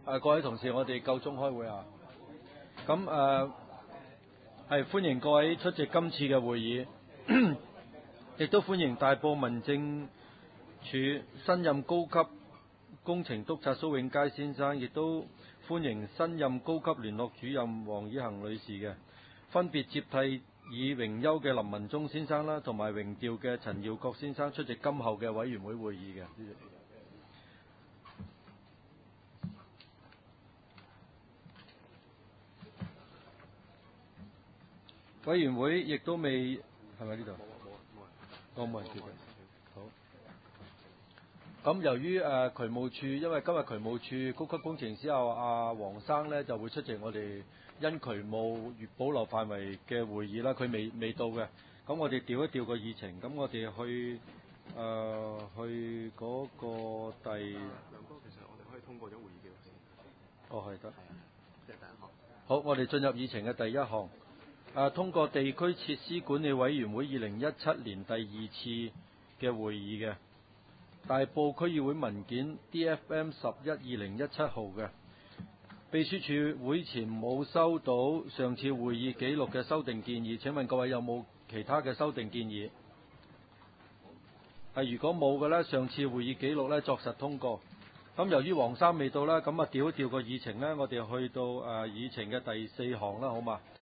各位同事，我哋夠鐘開會啊！咁係歡迎各位出席今次嘅會議，亦都歡迎大埔民政處新任高級工程督察蘇永佳先生，亦都歡迎新任高級聯絡主任黃以恒女士嘅，分別接替已榮休嘅林文忠先生啦，同埋榮調嘅陳耀國先生出席今後嘅委員會會議嘅。委員會亦都未係咪呢度？冇人接嘅。好。咁由於渠務處，因為今日渠務處高級工程師黃生呢就會出席我哋因渠務保留範圍嘅會議啦，佢未到嘅。咁我哋調一調個議程，咁我哋去嗰個第梁哥，其實我哋可以通過咗會議記錄先。哦，係得。即係第一項。好，我哋進入議程嘅第一項。通過地區設施管理委員會2017年第二次嘅會議嘅大埔區議會文件 DFM112017 號嘅秘書處會前冇收到上次會議記錄嘅修訂建議，請問各位有冇其他嘅修訂建議？如果冇嘅呢，上次會議記錄呢作實通過。咁由於黃生未到啦，咁調一調個議程呢，我哋去到議程嘅第四項啦，好嘛？